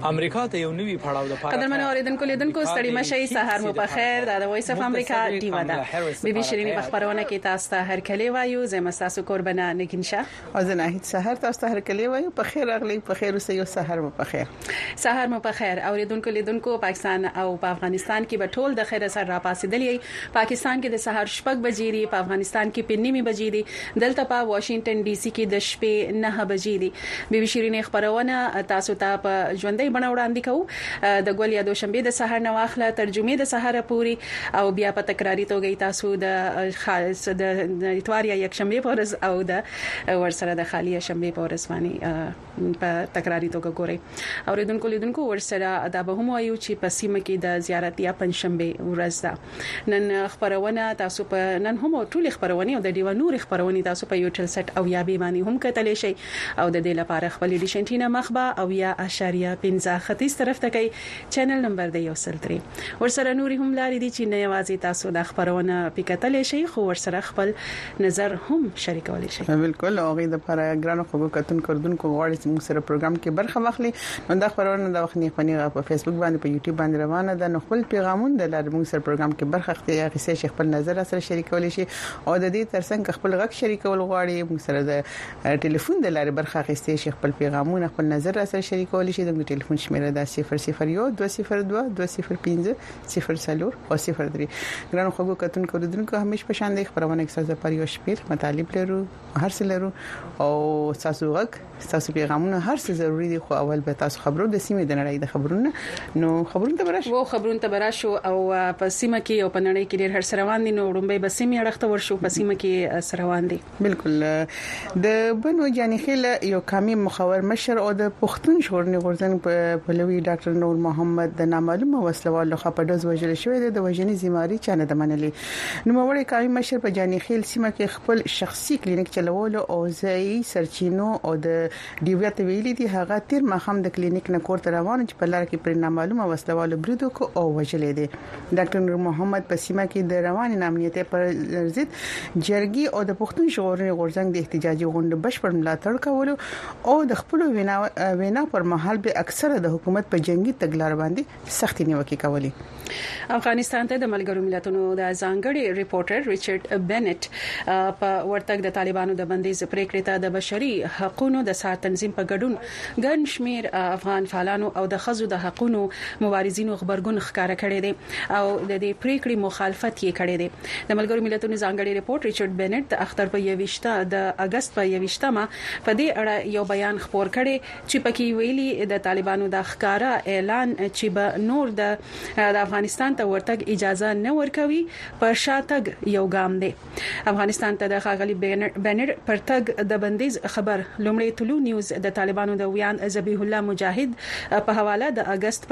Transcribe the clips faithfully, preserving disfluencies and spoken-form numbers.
امریکا ته یو نوی پړاو د پاره قدرمن اوریدونکو لیدونکو ستړي مشي سحر مو په خیر د وایس اف امریکا ټیوا ده بي بي شيرینی په خبرونه کې تاسو ته هر کلی وایو زه مساسو قربانه نگینشه او زه نه هیڅ سحر تاسو ته هر کلی وایو په خیر اغلی په خیر اوسه یو سحر مو په خیر سحر مو په خیر اوریدونکو لیدونکو پاکستان او په افغانستان کې به ټول د خیر سره را پاسېدلې پاکستان کې د سحر شپږ بجې دی په افغانستان کې په نیمه بجې دی دلته په واشنگټن ډي سي کې د شپې نه بجې دی بي بي شيرینی خبرونه تاسو ته په ژوندۍ بڼه وړاندې کوو د ګول یا دوشنبه د سحر نو اخله ترجمه د سحر پوری او بیا په تکراری توګه تاسو د خاص د اتوار یا یک شنبه پورز او د ورسره د خالی شنبه پورز باندې په تکراری توګه ګوري اوریدونکو لیدونکو ورسره د به هم وایو چې په سیمه کې د زیارت یا پنځشنبه ورځ ده نن خبرونه تاسو په نن هم ټول خبرونه او د دیو نور خبرونه تاسو په یوټل سټ او یا به باندې هم کتلی شي او د دې لپاره خپل ډیشنټینا مخبه او یا اشاریه پنځه ختیځ طرف ته کوي چینل نمبر دی یو سل درې ورسره نوري هم لاري دي چې نه یوازې تاسو د خبرونه پکتلې شي خو ورسره خپل نظر هم شریکولی شي بالکل او غي د لپاره ګرانو خبرو کتون کوردونکو غواړي چې موږ سره پروګرام کې برخه واخلي نو دا خبرونه د وخت نه خني په فیسبوک باندې په یوټیوب باندې روانه ده نو خپل پیغامونه د لار موږ سره پروګرام کې برخه اخلي یا غسه خپل نظر سره شریکولی شي او د دې ترڅنګ خپل غږ شریکول غواړي موږ سره د ټلیفون د لار برخه اخیستي شي خپل پیغامونه خپل نظر سره شریکولی شي د ټلیفون شمیره د صفر صفر یو دوه صفر دوه دوه صفر پنځه صفر څلور او صفر درې ګرانو خبرو کتون کوردونکو همیش په شان د خبرونه اکثر پر یو شپیر مطالب لرو هر څه لرو او تاسو غږ تاسو پیغامونه هر څه ضروری دي خو اول به تاسو خبرو د سیمې د نړۍ د خبرونه نو خبرونه ته براشو وو خبرونه ته براشو او په سیمه کې او په نړۍ کې ډېر هر سره روان دي نو وړومبه به سیمه اړخته ورشو په سیمه کې سره روان دي بالکل د بنو جاني خیل یو کامي مخاور مشر او د پښتون شورني غورځنګ په پلوي ډاکټر نور محمد د نامعلومه وسلوالو خپه د وژل شوی د وژنې زماري چانه د منلې نو موري کامي مشر په جاني خیل سیمه کې خپل شخصي کلینیک چلول او ځای سرچینو او د ډیویات ویلي دي هغه تیر مخام د کلینیک نه کور ته روان چې په لار کې پر نامعلومه وسلوالو بریدو کو او وژلې دي ډاکټر نور محمد په سیمه کې د روان نامنیت پر ضد جرګي او د پښتون شورني غورځنګ د احتجاجي غونډه بشپړ ملاتړ کول او د خپل وینا وینا پر مهال به اکثره د حکومت په جنگي تګلار باندې سختي نیوکه کوي افغانستان ته د ملګرو ملتونو د ځانګړي ریپورټر ریچارډ بنټ په ورتګ د طالبانو د بندیز پریکړې ته د بشري حقوقو د سات تنظیم په ګډون ګڼ شمیر افغان فعالانو او د خزو د حقوقو مبارزینو خبرګون ښکارا کړی دی او د دې پریکړې مخالفت یې کړی دی د ملګرو ملتونو ځانګړي ریپورټ ریچارډ بنټ د اختر په یوشته د اگست په یوشتمه په دې اړه یو بیان خپور کړي چې پکې ویلي د طالبانو د ښکارا اعلان چې به نور د افغانستان ته ورتګ اجازه نه ورکوي پر شاتګ یو ګام دی افغانستان ته د خاغلی بنر پر تګ د بندیز خبر لومړی طلوع نیوز د طالبانو د ویان ذبیح الله مجاهد په حواله د اگست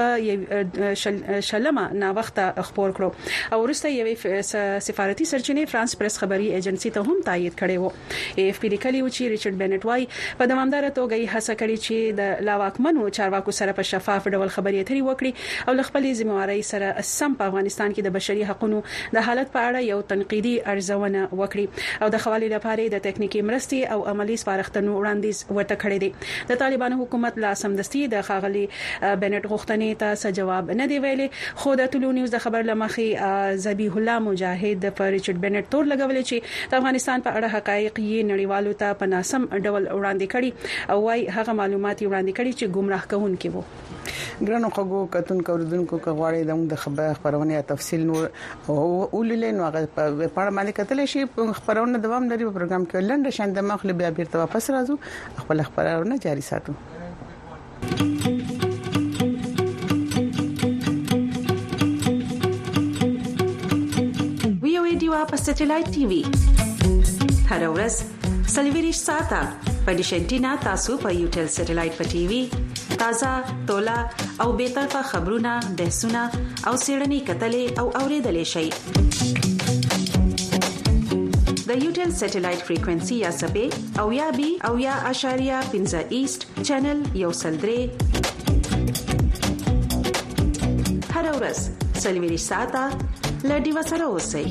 په شلمه نا وخت خبر کړو او ورسته یو سفارتي سرچینه فرانس پریس خبري ایجنسی ته هم تایید کړي وو اف پی لیکلی و چې ریچارډ بنټ وايي په دوامدار توګه یې هڅه کړې چې د لاواکمنو چارواکو سره په شفاف ډول خبرې اترې وکړي او خپل ځمواري سره سم په افغانستان کې د بشري حقوقو د حالت په اړه یو تنقیدي ارزونه وکړي او د حوالې لپاره د تکنیکی مرستې او عملی سپارښتنو وړاندیز ورته کړی دی د طالبانو حکومت لا سمدستي د خاغلی بنټ غوښتنې ته جواب نه دی ویلي خو د ټولو نیوز د خبر لمخې ذبیح الله مجاهد پر ریچارډ بنټ تور لګولې چې د افغانستان په اړه حقایق یې نړیوالو ته په ناسم ډول وړاندې کړي او وايي هغه معلومات وړاندې کړي چې گمراه کوونکي وو ګرانو خغو کتون کوردونکو کغواړي د خبر خبرونه تفصیل نور او ولولې نو هغه په پړ باندې کتل شي خبرونه دوام لري په پروګرام کې لنډ شاند مخلي بیا بیرته واپس راځو خپل خبرونه جاري ساتو وی او ډیوا په سټلایټ ټي وي هر ورځ سلویریش ساته په ډیشنټینا تاسو په یوټل سټلایټ په ټي وي تازه تولا او به طرفه خبرونه بحثونه او سیړنی کتلې او اوریدلې شي د یوټل سټلایټ فریکوئنسي یا سبې او یا بي او یا اشاریه پنځه ایست چینل یو سل درې هر ورځ سلویریش ساته لډي وسره اوسئ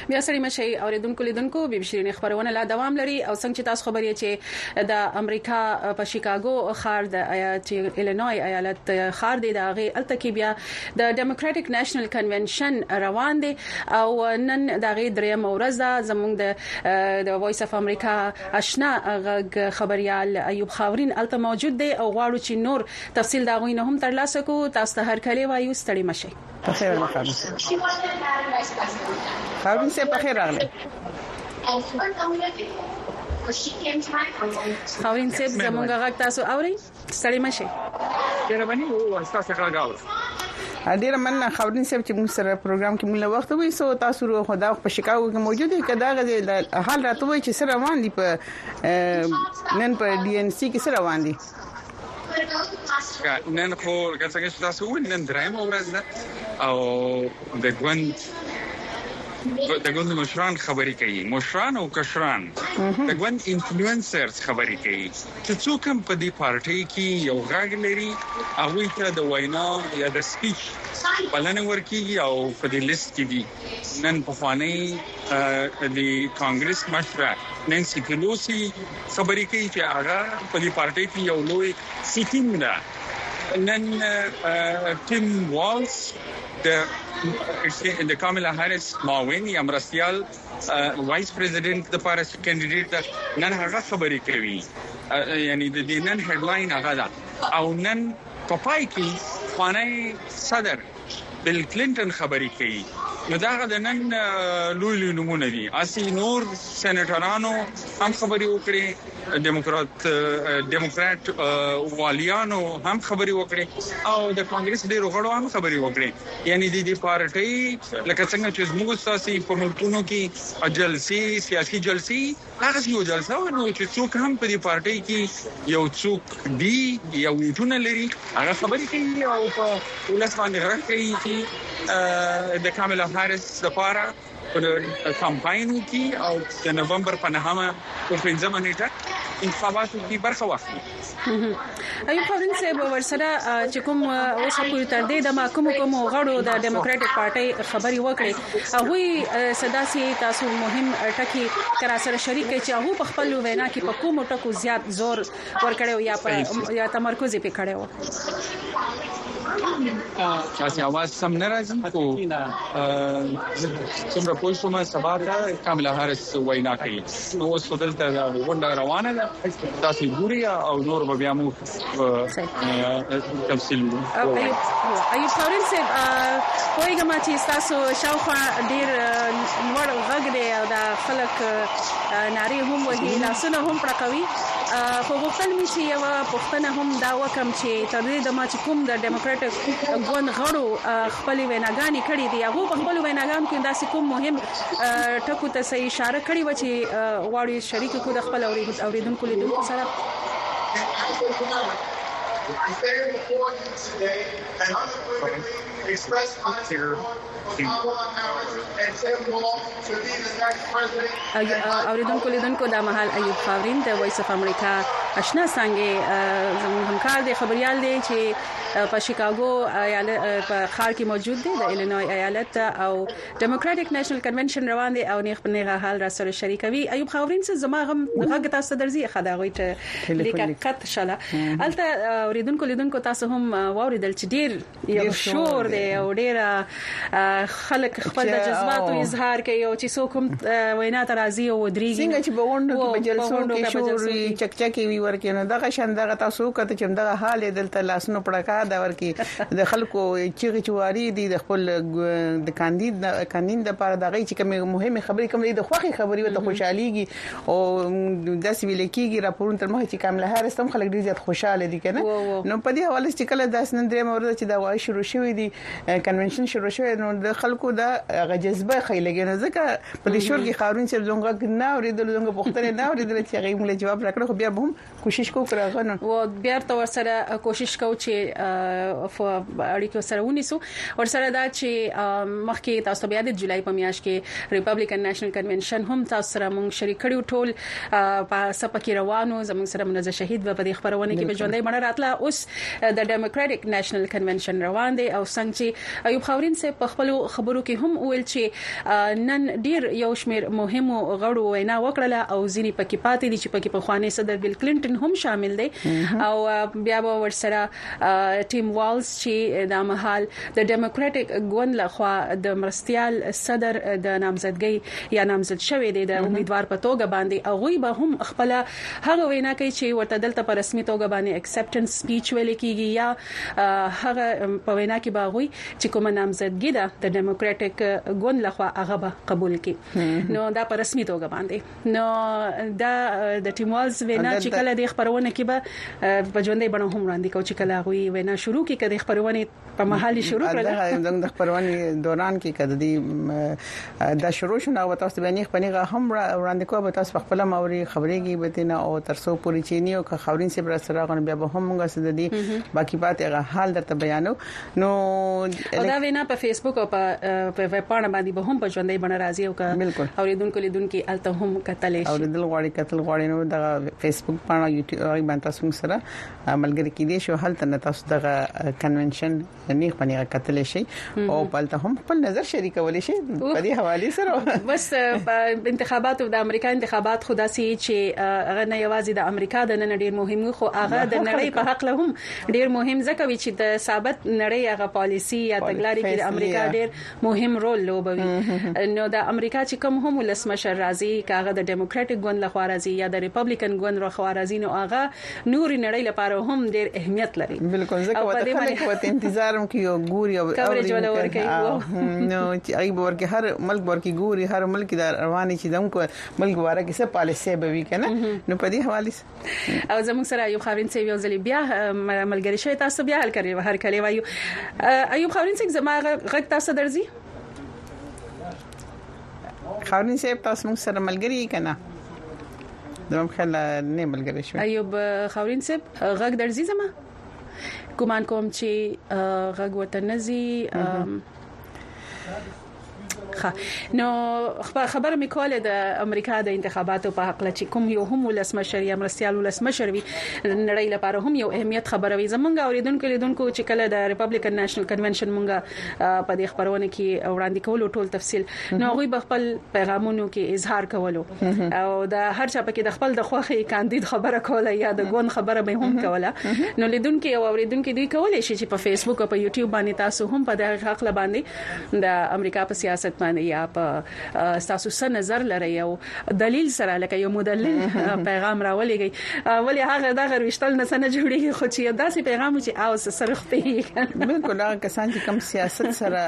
بیا سړی مشي اوریدونکو لیدونکو بي بي شيرین خبرونه لا دوام لري او څنګه چې تاسو خبرې چې د امریکا په شیکاګو ښار د ایالت ایلینوی ایالت ښار دی د غي التکی بیا د ډیموکراټک نېشنل کنونشن روان دي او نن د غي دریم ورځ ده زموږ د د وایس اف امریکا آشنا خبريال ایوب خاورین الته موجود دی او غواړو چې نور تفصیل دا غوینه هم ترلاسه کو تاسو ته هر کله وایو ستړي مشي په خیر راغلی خاورین سه په خیر راغلی خاورین سه زمونږ غږ تاسو اورئ ستړي مشي ډیر باندې او تاسو ښه غاور ډیر مننه خاورین سه چې موږ سره پروګرام کې موږ وخت وې سو تاسو ورو خدا په شیکاګو کې موجود دي کدا غږ حال راتوي چې سره روان دي په نن په ډي ان سي کې سره روان دي نن خو څنګه چې تاسو ول نن درېم ورځ ده او د ګوند د ګوند مشران خبرې کوي مشران او کشران د ګوند انفلوئنسرز خبرې کوي چې څوک هم په دې پارټي کې یو غږ لري هغه ته د وینا یا د سپیچ بلنه ورکیږي او په دې لیست کې دي نن په خواني د کانګرس مشره نانسي پیلوسی خبرې کوي چې هغه په دې پارټي کې یو لوی سیټینګ ده نن ټیم والز د د کاملا هاریس ماوین یا مرستيال وایس پریزیدنت د پارس کینډیډیټ نن هغه خبرې کوي یعنی د دې نن هډلاین هغه ده او نن په پای کې خواني صدر بل کلینټن خبرې کوي نو دا د نن لوی لوی نمونه دي اسی نور سېنیټرانو هم خبرې وکړي ډیموکرات ډیموکرات والیانو هم خبرې وکړي او د کانګرس ډیرو غړو هم خبرې وکړي یعنی د دې پارټي لکه څنګه چې موږ ساسي په ملکونو کې جلسي سیاسي جلسي هغه یو جلسه ورنو چې څوک هم په دې پارټي کې یو څوک دی یو ویټونه لري هغه خبرې کوي او په ولس باندې غږ کوي چې د کاملا هاریس لپاره په کمپاین کې او د نومبر په نهمه په پنځمه نیټه انتخاباتو کې برخه واخلي ایوب خاورین صاحب ورسره چې کوم اوس پورې تر دې د محکمو کوم غړو د ډیموکراټک پارټي خبري وکړي هغه صداسي تاسو مهم ټکی کرا سره شریک چې هغه په خپل وینا کې په کوم ټکو زیات زور ورکړیو یا په یا تمرکز یې پکړیو چاسي आवाज سم نه راځي کو څومره پوه شوم سبا ته کاملا هاریس وینا کوي نو اوس دلته غونډه روانه ده تاسو ګوري او نور به بیا مو تفصیل ایوب خاورین صاحب وایګه ما چې تاسو شاوخوا ډیر نور غږ دی او د خلک ناری هم وهي لاسونه هم پړقوي خو غوښتل مې چې یو پښتنه هم دا وکم چې تر دې د ما چې کوم د ډیموکراټک ګوند غړو خپل ویناګانی کړې دي هغه په خپل ویناګانو کې داسې کوم مهم ټکو ته صحیح اشاره کړې و چې واړی شریک کو د خپل اوریدونکو لیدونکو سره اوریدونکو لیدونکو د محل ایوب خاورین د وایس اف امریکا آشنا څنګه زموږ همکار دی خبريال دی چې په شیکاګو ایالت په ښار کې موجود دی د ایلینوی ایالت او ډیموکراټک نېشنل کنونشن روان دی او نه خپل حال را سره شریکوي ایوب خاورین څخه زما هم هغه تاسو درځي خدای ته لیکه کټ شاله الته اوریدونکو لیدونکو تاسو هم واوریدل چې ډیر یو شور دی او ډیر خلک خپل جذباتو اظهار کوي او چې څوک هم وینا ترازی او دريږي څنګه چې بوندو کې په جلسو کې شور چکچکی وی ورکینه دغه شاندغه تاسو کته چې دغه حال دلته لاسونو پړکا دا ورکی د خلکو چیغي چواري دي د خپل د کاندید کاندید لپاره دغه چې کومه مهمه خبرې کوم د خوخي خبرې ته خوشحاليږي او د سویل کېږي راپورونه تر مخه چې کامله هرڅ هم خلک ډیر زیات خوشاله دي کنه نو په دې حواله چې کله داس نن درې مورد چې دا وای شروع شوې دي کنونشن شروع شوې نو د خلکو دا غجذبه خېلګي نه ځکه په دې شور کې خارون چې زونګه نه اوریدل زونګه پختنه نه اوریدل چې هغه موږ جواب راکړو خو بیا هم کوشش کو کړو نو و بیا تر سره کوشش کو چې اړیکو سره ونیسو ور سره دا چې مخکې تاسو بیا د جولای په میاشت کې ریپبلیکن نېشنل کنونشن هم تاسو سره مونږ شریک کړو ټول په سپکې روانو زموږ سره منځ شهید په دې خبرونه کې به ژوندۍ مړه راتله اوس د ډیموکراټک نېشنل کنونشن روان دي او څنګه چې ایوب خاورین سه په خپل خبرو کې هم ویل چې نن ډیر یو شمیر مهمو غړو وینا وکړه او ځینی پکې پاتې دي چې پکې په خواني صدر بل کلینټن هم شامل دي او بیا به ورسره ټیم والز چې د مهال د ډیموکراټک ګوند لخوا د مرستيال صدر د نامزدګۍ یا نامزد شوی دی د امیدوار په توګه باندې او غوي به هم خپل هغه وینا کوي چې ورته دلته په رسمي توګه باندې اکسپټنس سپیچ ویل کیږي یا هغه په وینا کې به غوي چې کوم نامزدګي ده د ډیموکراټک ګوند لخوا هغه به قبول کړي نو دا په رسمي توګه باندې نو دا د ټیم والز وینا چې کله د خبرونه کې به په ژوندۍ بڼه هم وړاندې کوي چې کله غوي وینا شروع کی کړي خبرونه په محلي شروع کړل د خبرونه دوران کې کړي دا شروع شونه او تاسو باندې خپنیغه هم وړاندې کوه تاسو خپل موري خبرېږي به نه او ترسو پوری چینی او خاورین سي بر سره غن بیا به هم موږ سره دي باقي پاتې حال درته بیانو نو دا وینا په فیسبوک او په ویب پاڼه باندې به هم په ژوندۍ بڼه راځي او اوریدونکو لیدونکو الته هم کتلی شي اوریدل غواړي کتل غواړي نو د فیسبوک پاڼه یوټیوب باندې تاسو سره ملګری کې دي شو حالت نه تاسو دغه کنونشن نه باندې کتل شي او پالته هم خپل نظر شریکول شي په دې حواله سره بس په انتخاباتو د امریکا انتخابات خدا سي چې هغه نه یوازې د امریکا د نن ډیر مهم خو هغه د نړۍ په حق له هم ډیر مهم ځکه چې د ثابت نړۍ هغه پالیسی یا تګلارې کې د امریکا ډیر مهم رول لوبوي نو د امریکا چې کوم هم ولسمشر راځي کاغه د ډیموکراټک ګوند لخوا راځي یا د ریپبلیکن ګوند لخوا راځي نو هغه نوري نړۍ لپاره هم ډیر اهمیت لري بالکل ځکه وته خلک وته انتظار کوي او ګوري او اوري نو چې ای ورکه هر ملک ورکه ګوري هر ملک د رواني چې دمو ملک واره کې څه پالیسي به وی کنه نو په دې حواله او زموږ سره ایوب خاورین سی یو ځل بیا ملګری شوی تاسو بیا حل کړی هر کلی وایو ایوب خاورین سی زما غږ تاسو درځي خاورین سی تاسو موږ سره ملګری کنه دوم خل نه ملګری شوی ایوب خاورین سی غږ درځي زما ګمان کوم چې غږ وته نزي نو خبر مې کوله د امریکا د انتخاباتو په حق لچ کوم یو هم ولسمشر یا مرستيال ولسمشر وي نړۍ لپاره هم یو اهمیت خبروي زمونږ اوریدونکو لیدونکو چې کله د ریپبلیکن نېشنل کنونشن مونږه په دې خبرونه کې وړاندې کولو ټول تفصیل نو غوي خپل پیغامونو کې اظهار کولو او د هر چا پکې د خپل د خوخي کاندید خبره کوله یا د ګون خبره به هم کوله نو لیدونکو او اوریدونکو دوی کولای شي چې په فیسبوک او په یوټیوب باندې تاسو هم په دغه حق باندې د امریکا په سیاست یا په تاسو سره نظر لري او دلیل سره لکه یو مدلل پیغام راولېږي ولی هغه د غروشتل نه سره جوړیږي خو چې داسې پیغام چې او سره خپې بالکل هغه کسان چې کم سیاست سره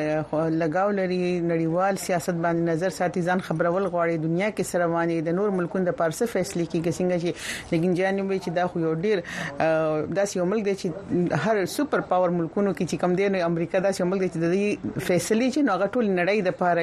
لګاو لري نړیوال سیاست باندې نظر ساتي ځان خبرول غواړي دنیا کې سره باندې د نور ملکونو د پارسه فیصله کیږي څنګه چې لیکن جانب چې دا خو یو ډیر داسې یو ملک دی چې هر سپر پاور ملکونو کې چې کم دی نو امریکا داسې یو ملک دی چې د فیصله چې نو هغه ټول نړۍ د پاره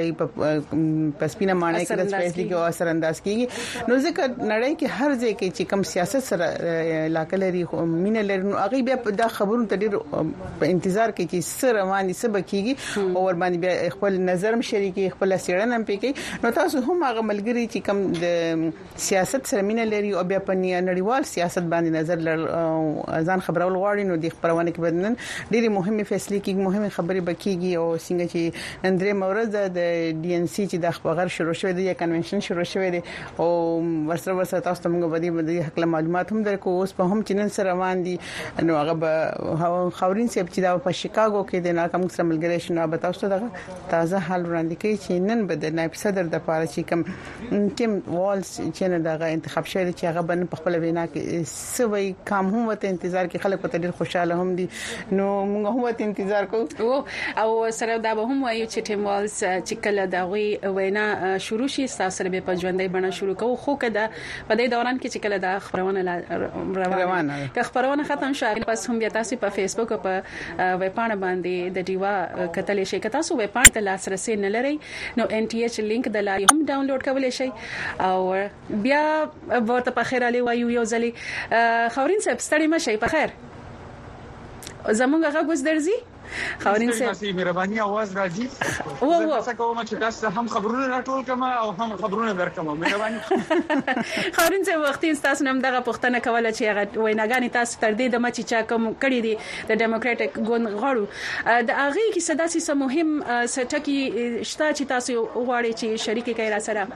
په سپینه معنی کې د فیصله کې او اثر انداز کیږي نو ځکه نړۍ کې هر ځای کې چې کم سیاست سره علاقه لري مینه لري نو هغه بیا د خبرونو ته ډیر په انتظار کې چې سره باندې سبا کیږي او ور باندې بیا خپل نظر مشري خپل سیړنه هم پکې نو تاسو هم هغه ملګری چې کم د سیاست سره مینه لري او بیا په نړیوال سیاست باندې نظر لر ځان خبرول غواړي نو د خبرونه کې بدنن ډیره مهمه فیصله کیږي مهمه خبرې بکیږي او څنګه چې اندرې مورز د ډي ان سي چې د خبر شروع شوی دی کنونشن شروع شوی دی او ورسره ورسره تاسو ته موږ بدی بدی حق معلومات هم درکو اوس په هم چې نن سره روان دي نو هغه خاورین سیب چې دا په شیکاګو کې د ناکام سره ملګری شنو به تاسو ته تازه حال وړاندې کوي چې نن به د نائب صدر د پاره چې کوم ټیم والز چې نه دغه انتخاب شوی چې هغه بن په خپل وینا کې سوي کام هم وته انتظار کې خلک په ډیر خوشاله هم دي نو موږ هم وته انتظار کوو او سره دا به هم وایو چې ټیم والز چې کله دا غوي وینا شروع شي تاسو به په ژوندۍ بڼه شروع کوو خو کده په دې دوران کې چې کله دا خبرونه روانه که خبرونه ختم شي پس هم بیا تاسو په فیسبوک او په ویب پاڼه باندې د ډیوا کتل شي که تاسو ویب پاڼه ته لاسرسي نه لرئ نو ان ټي ایچ لینک د لاري هم ډاونلوډ کولای شئ او بیا ورته په خیر علي وایو یو ځلي خورین صاحب ستړي مشه په خیر زمونږ هغه غوښ درځي خورین صاحب مهرباني आवाज راځي او او تاسو کوم چې تاسو هم خبرونه راټول کما او هم خبرونه درکمه مهرباني خورین صاحب وخت تاسو نم دغه پښتنه کوله چې هغه ویناګانی تاسو تر دې د مچ چا کوم کړی دي د ډیموکراټک ګوند غړو د هغه کې صداسي سم مهم سټکی شته چې تاسو غواړئ چې شریک کړئ را سره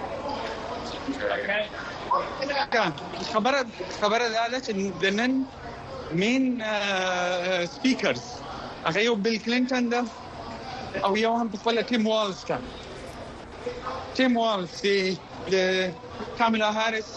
خبره خبره ده چې د نن مین سپیکرز هغه یو بیل کلینټن ده او یو هم په خپل ټیم والز ده ټیم والز د کاملا هاریس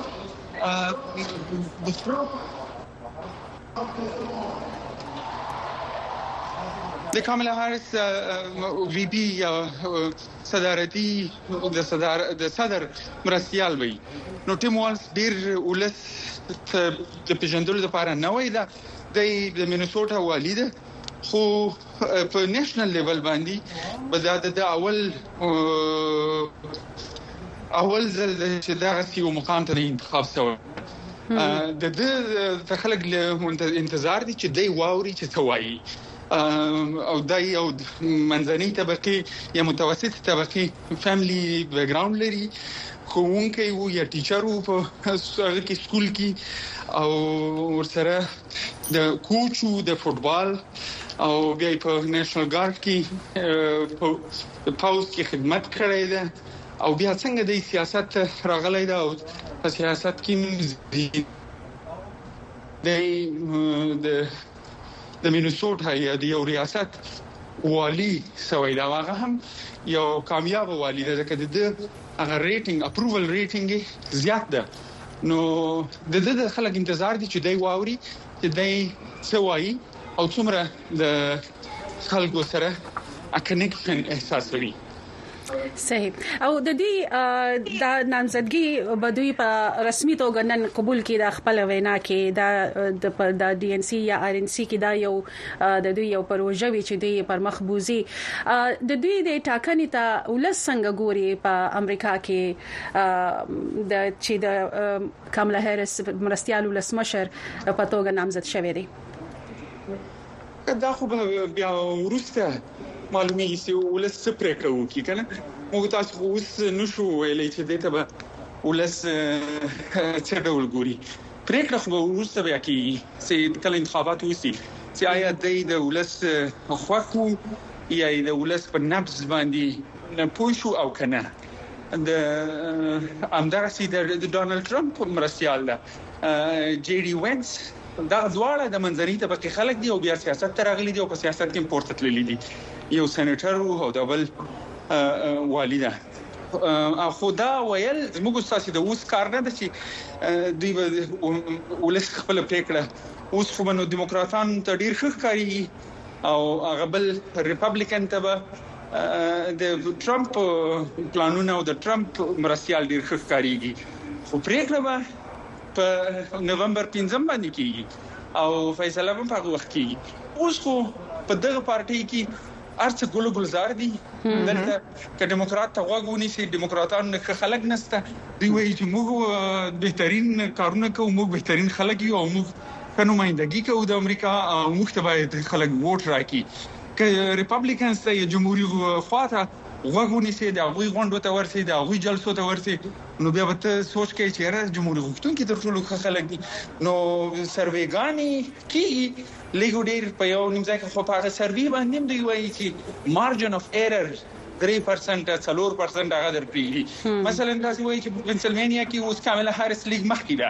د کاملا هاریس وی پی صدارتي د صدر د صدر مرستيال وي نو ټیم والز ډیر ولس د پیژندلو لپاره نه وای دا د مینیسوټا والی ده خو په نېشنل لیول باندې بزاد د اول اول ځل چې دا یو مقام ته انتخاب شو د د خلک له انتظار دي چې دی واوري چې توایي او دای یو منځنۍ طبقه یا متوسط طبقه فیملی بیک گراوند لري کوونکی وو یا ټیچر وو په هغه کې سکول کې او ورسره د کوچو د فوتبال او بیا په نېشنل ګارد کې په پاوز کې خدمت کړی ده او بیا څنګه د سیاست راغلی ده او په سیاست کې د د مینیسوټا یا د یو ریاست والی سوي دا هغه هم یو کامیاب والی ده چې د هغه ریټینګ اپروول ریټینګ زیات ده نو د دې د خلک انتظار دي چې دی واوري چې دی سوي او څومره د خلکو سره ا کنیکشن احساس لري صحیح او د دې د نامزدګي بدوی په رسمي توګه نن قبول کړي د خپل وینا کې د د ډي ان سي یا ار ان سي کې دا یو د دوی یو پروژه وی چې دوی پر مخبوزي د دوی د ټاکنې ته ولس څنګه ګوري په امریکا کې د چې د کاملا هریس مرستيال ولسمشر په توګه نامزد شوی دی دا خو بیا ورسته معلومیږي چې ولس څه پریکړه وکړي کنه موږ تاسو اوس نشو ویلې چې دته به ولس څه ډول ګوري پریکړه خو ورسته بیا کې چې کله انتخابات وسی چې آیا د ولس خوښو یا د ولس په نبض باندې نه پوښو او کنه د امدارسي د ډونالد ټرمپ مرستيال ده جی ډي وینس دا دواړه د منځنۍ طبقه خلک دي او بیا سیاست ته راغلي دي او په سیاست کې پورته تللي دي یو سېنیټر او د بل والده اخو دا ویل موږ تاسو د اوس کار نه دي دوی ولس خپل پریکړه اوس خو نو دیموکراتان ته ډیر ښه کاری او هغه بل ریپبلیکن ته د ټرمپ پلانونه او د ټرمپ مرستيال ډیر ښه کاریږي خو پریکړه په نومبر پنځم باندې کیږي او فیصله هم په وخت کیږي اوس خو په دغه پارټي کې ارڅ ګل ګلزار دي دلته ک دیموکرات ته غوږونی سي دیموکراتانو نه خلک نسته دوی وایي چې موږ بهترین کارونه کوو موږ بهترین خلک یو او موږ کنومایندګي کوو د امریکا او موږ ته باید خلک ووټ راکړي ک ریپبلیکنز ته یا جمهوریت خواته غوږونی سي د هغوی غونډو ته ورسي د هغوی جلسو ته ورسي نو بیا به ته سوچ کوي چې را جمهوریت غوښتونکي تر ټولو خلک دي نو سروېګانی کی لیګو ډیر په یو نیم ځای کې خو په هغه سروي باندې دی وایي چې مارجن اف ایرر درې پرسنټ څلور پرسنټ هغه درپېږي مثلا تاسو وایي چې پنسلوانیا کې اوس کاملا هاریس لیګ مخکې ده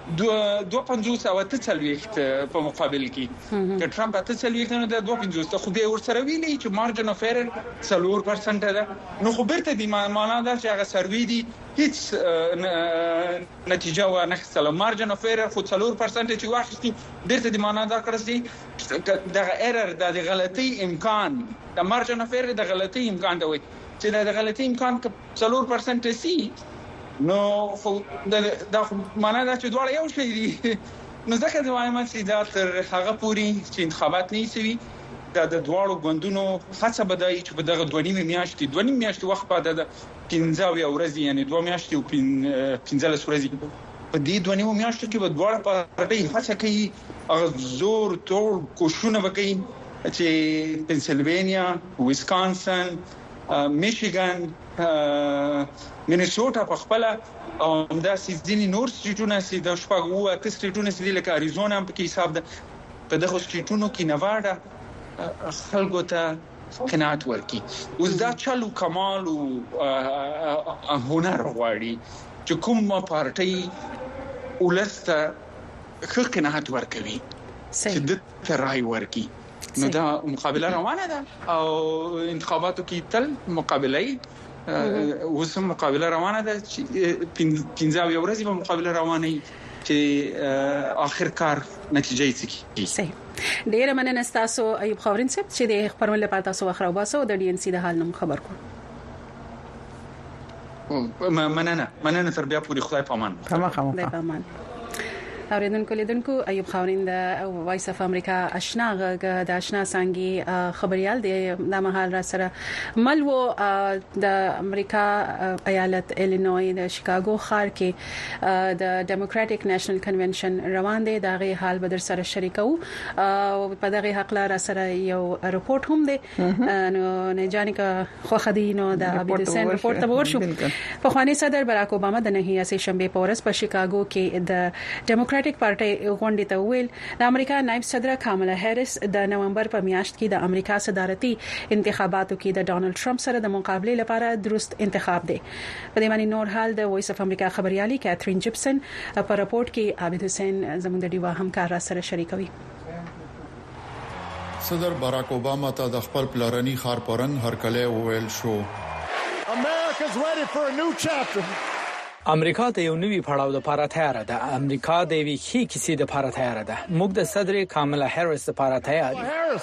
دوه پنځوس او اته څلويخت په مقابل کې که ټرمپ اته څلويخت نه د دوه پنځوس ته خو به ورسره ویلي چې مارجن اف ايرر څلور پرسنټ ده نو خو برته دی معنا دا چې هغه سروي دي هیڅ نتیجه و نه خپل مارجن اف ايرر خو څلور پرسنټ چې واخستي برته دی معنا دا کړسي د ايرر د غلطي امکان د مارجن اف ايرر د غلطي امکان دی چې د غلطي امکان څلور پرسنټ سي نو خو دا معنا دا چې دواړه یو شی دي نو ځکه د وایم چې دا تر هغه پوري چې انتخابات نه شي دا د دواړو غوندونو هڅه بدایي چې په دغه دوه نیمه میاشتې دوه نیمه میاشتې وخت بعد د پنځه ورځې یعنی دوه میاشتې او پنځه ورځې په دې دوه نیمه میاشتو کې به دواړه پارټۍ هڅه کوي هغه زور تور کوشونه وکړي چې پنسلوانیا ویسکانسن میشیګان مینیسوټا په خپل او دا سیدنی نور سټیټونه سي د شپږو اته سټیټونه سي لکه اریزونا په کې حساب ده په دغه سټیټونو کې نواډا خلکو ته قناعت ورکي اوس دا چالو کمال او هنر غواړي چې کومه پارټي ولسته خو قناعت ورکوي چې د ترای ورکي نو دا مقابله روانه ده او انتخاباتو کې تل مقابله اوس مقابله روانه ده چې پنځه ورځې په مقابله روانه چې اخر کار نتیجه یې صحیح ډیره مننه تاسو ایوب خاورین صاحب چې د خبرونه لپاره تاسو وخت راوباسو د ډي ان سي د حال نوم خبر کو مننه مننه تر بیا پوری خدای پامان پامان اوریدونکو لیدونکو ایوب خاورین د وایس اف امریکا آشنا غ د آشنا څنګه خبريال د مهال را سره ملو د امریکا ایالت الینوی د شیکاګو ښار کې د ډیموکراټک نېشنل کنونشن روان دی دغه حال به در سره شریکو او په دغه حق لا را سره یو رپورت هم دی نو نه جاني کا خو خدینو د ابي دسن رپورت ته ورشو په خواني صدر باراک اوباما د نهي سه شنبه په ورځ په شیکاګو کې د ډیموکراټک پارټي غونډې ته ویل د امریکا نائب صدر کاملا هریس د نومبر په میاشت کې د امریکا صدارتي انتخاباتو کې د ډونالد ټرمپ سره د مقابله لپاره درست انتخاب دی په دې معنی نور حال د وایس اف امریکا خبريالي کاترین جپسن په رپورت کې عابد حسین زموږ د ډیوا همکار را سره شریکوي صدر باراک اوباما ته د خپل پلارني خار پرنګ هرکله وویل شو America's ready for a new chapter. امریکا ته یو نوی پړاو د لپاره تیار ده امریکا د وی خي کیسې د لپاره تیار ده موږ د صدر کاملا هریس لپاره تیار یو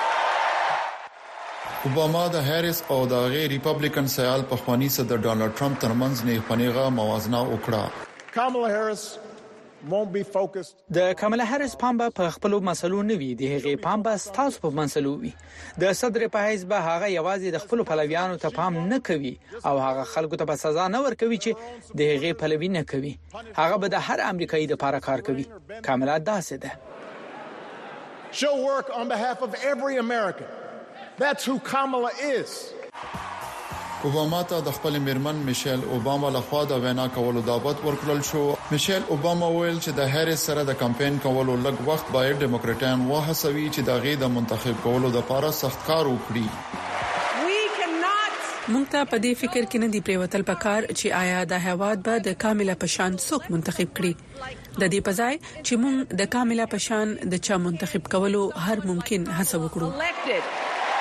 اوباما د هریس او د غیر ریپبلیکن سیال په خواني صدر ډونالد ټرمپ ترمنځ نه پنیغه موازنه وکړه Kamala Harris won't be focused د کاملا هریس پام په خپل مسلو نه وي د هغه پام به تاسو په مسلو وي د صدر په حیث به هغه یوازې د خپل پلویانو ته پام نه کوي او هغه خلکو ته په سزا نه ورکوي چې د هغه پلوی نه کوي هغه به د هر امریکایي د لپاره کار کوي کاملا داسې ده she'll work on behalf of every American that's who Kamala is اوباما ته د خپل میرمن میشل اوباما لخوا د وینا کولو دعوت ورکړل شو میشل اوباما ویل چې د هریس سره د کمپاین کولو لږ وخت باید ډیموکراټان وهڅوي چې د غي د منتخب کولو لپاره سخت کار وکړي مونږ ته په دې فکر کې نه دی پریوتل پکار چې آیا د هواد به د کامله پشان څوک منتخب کړي د دې پځای چې مونږ د کامله پشان د چا منتخب کولو هر ممکن هڅه وکړو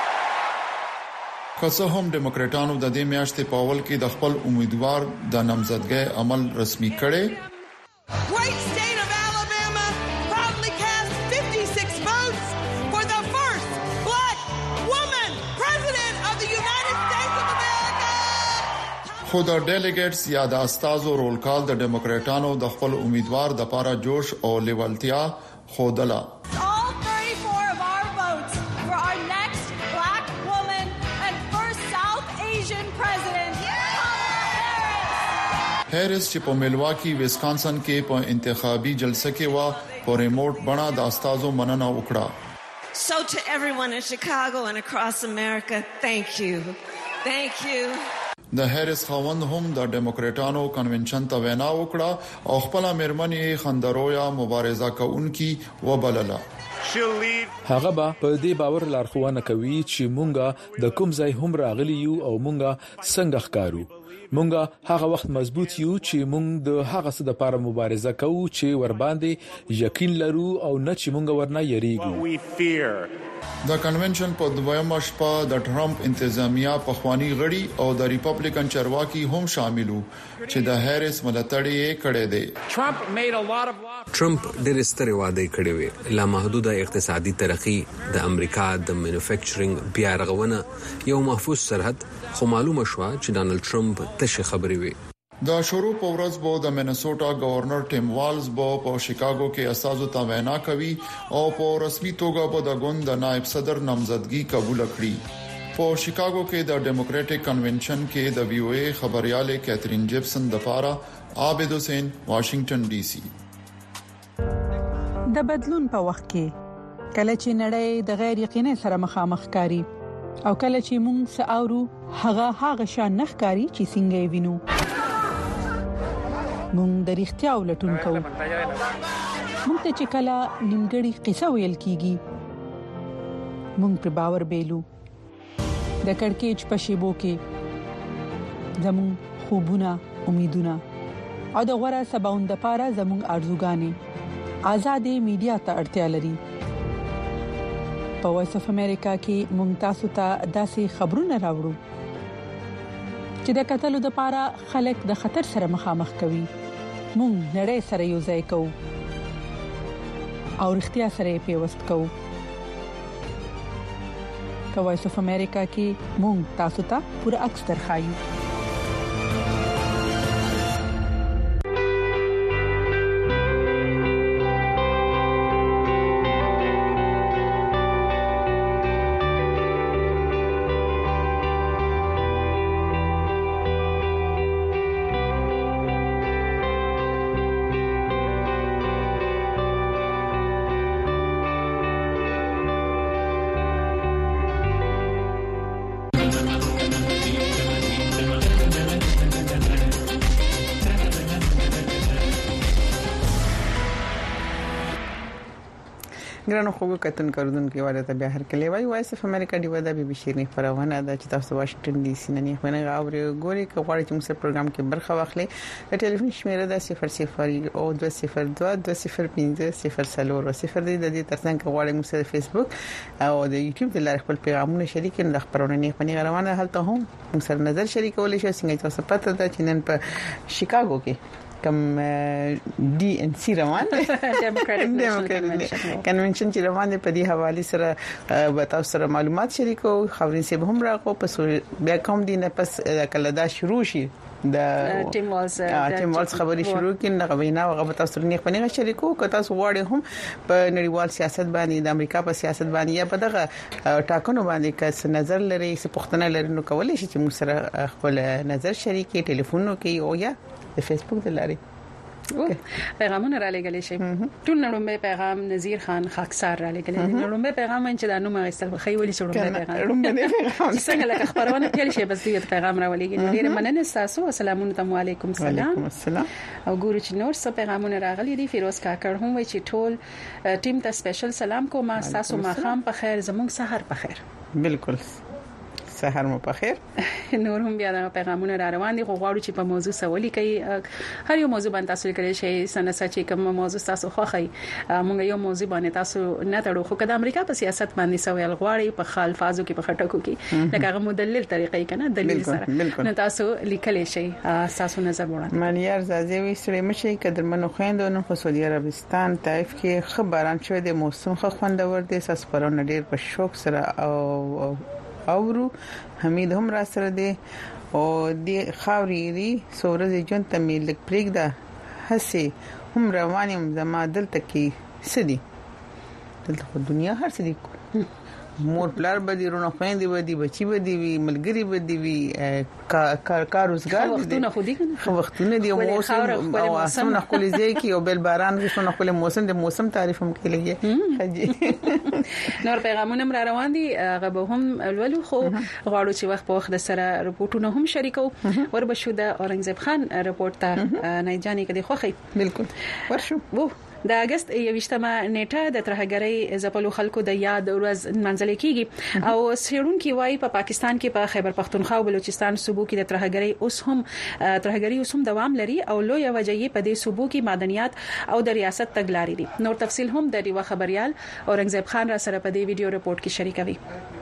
که څه هم ډیموکراټانو د دې میاشتې په اول کې د خپل امیدوار د نامزدګۍ عمل رسمي کړي Great state of Alabama proudly cast fifty-six votes for the first black woman president of the United States of America خو د ډیلیګیټس یا د استازو رول کال د ډیموکراټانو د خپل امیدوار د لپاره جوش او لیوالتیا خودله هریس چې په ملواکی ویسکانسن کې په انتخابي جلسه کې وا په ریموټ بڼه د استازو مننه وکړه So to everyone in Chicago and across America, thank you. Thank you. د هریس خوند هم د ډیموکراټانو کنونشن ته وینا وکړه او خپل میرمنې خندرویا مبارزه کوونکی وبلله هغه به په دې باور لارښوونه کوي چې مونږه د کوم ځای هم راغلی یو او مونږه څنګه ښکارو مونږه هغه وخت مضبوط یو چې مونږ د هغه څه د لپاره مبارزه کوو چې ور باندې یقین لرو او نه چې مونږ ورنه یریږو. د کنونشن په دویمه شپه د ټرمپ انتظامیه په خواني غړي او د ریپبلیکن چارواکي هم شاملو چې د هریس ملاتړي کړي دي. ټرمپ ډېر ستر وعده کړی وی لا محدوده اقتصادي ترقی د امریکا د مینوفیکچرینګ بیا رغونه یو محفوظ سرحد خو معلومه شو چې ډانلډ ټرمپ تشه خبري وي. د شروع په ورځ بو د مینیسوټا گورنر ټیم والز بو په شیکاګو کې اساسو ته وینا کوي او په رسمي توګه به د ګوند د نائب صدر نامزدګي قبول کړي. په شیکاګو کې د ډیموکراټک کنونشن کې د وی او ای خبرياله کیترین جیپسن د پاره عابد حسین واشنگټن ډي سي. د بدلون په وخت کې کله چې نړۍ د غیر یقیني سره مخامخ کاری او کله چې موږ ساورو هغه هغه شان نخکاری چې څنګه وینو موږ د اړتیا ولټون کوو. موږ ته چې کله نیمګړی قصه ویل کیږي موږ پر باور بیلو. د کڑکېچ په شیبو کې زموږ خوبونه امیدونه او د غوړه سباوند لپاره زموږ ارزوګانې آزادې میډیا ته اړتیا لري. په وایس اف امریکا کې موږ تاسو ته داسې خبرونه راوړو چې د قتلو د لپاره خلک د خطر سره مخامخ کوي. موږ نړۍ سره یو ځای کوو او اړتیا سره پیوست کوو. په وایس اف امریکا کې موږ تاسو ته پوره عکس درخایو. ګرانو خوګو کتن کردون کې واده ته بیا هر کله وای وایس اف امریکا دی ودا بي بي شيرني خبرونه ده چې تاسو واشنگټن ډي سي نه خبرونه غوړي ګوري کوي چې موږ پروګرام کې برخه واخلي. د ټلیفون شمیره ده صفر صفر او دوه صفر دوه دوه صفر پنځه صفر صفر صفر د دې ترڅنګ غوړي موږ د فیسبوک او د یوټیوب د لارې خپل پیغامونه شریک کړئ. خبرونه نه خبرونه روانه هلته هم موږ سره نظر شریکول شي. څنګه تاسو پته ده چې نن په شیکاګو کې کم ډي ان سي روان ډیموکراټک کنونشن چې روان دی په دې حواله سره به تاسو سره معلومات شریکو. خبرې سه به هم راغو پس بیا کوم دي نه پس کله دا شروع شي د ټیم والز ټیم والز خبري شروع کین دغه وینا هغه تاسو سره نه خبرې شریکو که تاسو غواړئ هم په نړیوال سیاست باندې د امریکا په سیاست باندې یا په دغه ټاکنو باندې کس نظر لري څه پوښتنه لري نو کولای شئ چې موږ سره خپل نظر شریکي ټلیفون وکړئ او یا د فیسبوک د لارې پیغامونه را لګلې شي. ټول نړیوال پیغام نذیر خان خاکسار را لګلې. نړیوال پیغام چې د نوم غوښتل خو ولې شروع پیغام څنګه لکه خبرونه پیل شي بس دې پیغام را ولېږي. ډیر مننه تاسو. السلام علیکم. سلام او ګورو چې نور څه پیغامونه راغلي دي. فیروز کاکړ هم وایي چې ټول ټیم ته سپیشل سلام کوم. تاسو ما خام په خیر زموږ سحر په خیر. بالکل سحر مو په خیر. نور هم بیا د پیغامونه را روان دي. غواړو چې په موضوع سوالي کوي. هر یو موضوع باندې تاسو کړئ شي سنه چې کوم موضوع تاسو خوښي موږ یو موضوع باندې تاسو نه تړو. خو کله امریکا په سیاست باندې سوال غواړي په خالفازو کې په خټکو کې لکه هغه مدلل طریقې کنه دلیل سره نو تاسو لیکلی شي تاسو نظر وړاندې. مانیار زازوی سره مشي قدرمنو خويندو نو په سعودي عربستان طائف کې خبران شوه د موسم خو خوندور دي. ساس پرونه ډیر په شوق سره او اورو حمید هم را سره دی او د خاوري دی سورز جون ته ملک پریک ده هسي هم روانم زما دلته کې سدي دلته په دنیا هر څه دي. مور پلار بدی رونه خويندې بدی بچي بدی وی ملګری بدی وی کار کار روزګار وختونه خو دي خو وختونه دی موسم او اسمه خپل ځای کې او بل باران غوښنه خپل موسم د موسم تعریف هم کې لګي. نور پیغامونه را روان دي هغه به هم ولولو خو غواړو چې وخت په وخت سره رپورټونه هم شریکو. وربشو د اورنګزیب خان رپورټ ته نه جاني کدي خوخي. بالکل ورشو وو د اگست یوشتمه نیټه د ترهګرۍ ځپلو خلکو د یاد ورځ منځل کیږي او سیرونکو وايي په پاکستان کې په خیبر پختونخوا او بلوچستان صوبو کې د ترهګرۍ اوس هم ترهګرۍ اوس هم دوام لري او لوی وجه یې په دې صوبو کې معدنیات او د ریاست تګلارې دي. نور تفصيل هم د ریوا خبريال اورنګزیب خان را سره په دې ویډیو رپورت کې شریکوي.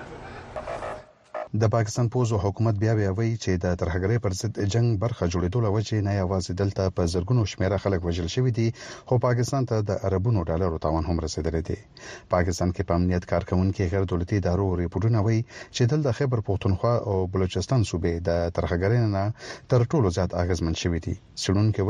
د پاکستان پوزو حکومت بیا بیا وایي چې د ترهګرۍ پر ضد جنگ برخه جوړېدل وجه نه یوازې دلته په زرګونو شمیره خلک وژل شوی دي خو پاکستان ته د اربونو ډالرو تاوان هم رسیدلی دی. پاکستان کې په امنیت کارکونکو غیر دولتي ادارو ریپورتونه وایي چې دلته خیبر پختونخوا او بلوچستان صوبې د ترهګرۍ نه تر ټولو زیات اغیزمن شوی دي. سړونکو